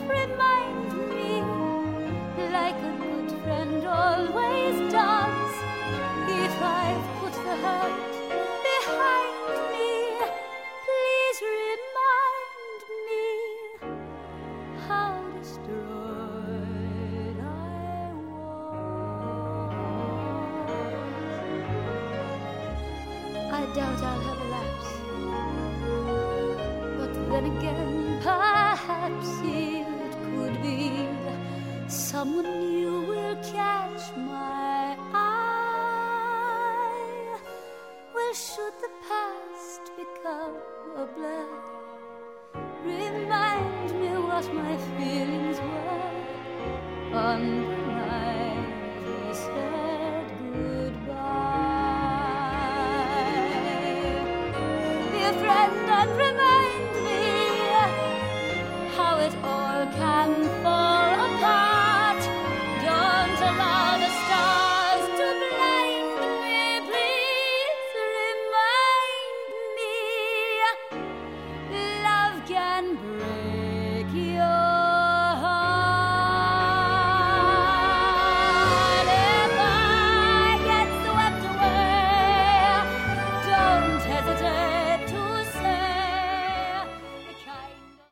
remind me, like a good friend always does. If I've put the hurt behind me, please remind me how destroyed I was. I doubt I'll have a lapse, but then again, perhaps it could be someone new will catch my eye. Well, should the past become a blur, remind me what my feelings were on the night we said goodbye. Be a friend and remind me how it all can